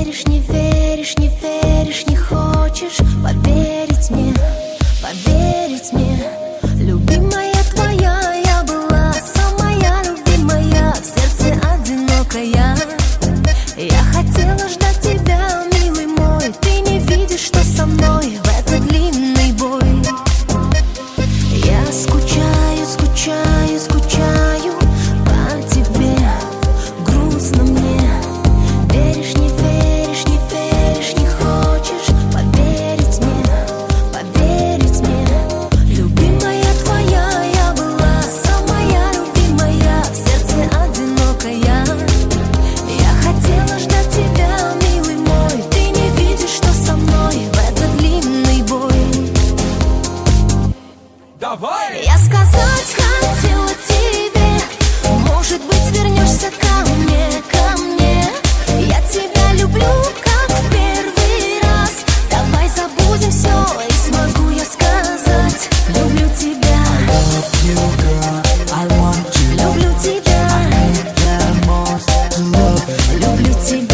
веришь, не веришь, не веришь, не хочешь поверить мне, поверить мне. Любимая твоя, я была самая любимая, в сердце одинокая. Я хотела ждать тебя, милый мой, ты не видишь, что со мной в этот длинный бой. Я скучаю, скучаю, скучаю по тебе, грустно мне. Веришь, не веришь, не веришь, не хочешь поверить мне, поверить мне. Любимая твоя, я была самая любимая, в сердце одинокая. Я хотела ждать тебя, милый мой, ты не видишь, что со мной в этот длинный бой. Давай! Я сказать хотела тебе, может быть, вернешься ко мне, ко мне. Я тебя люблю, как в первый раз. Давай забудем все, и смогу я сказать: люблю тебя, Love you, girl, I want you. люблю тебя, The most to love you. люблю тебя.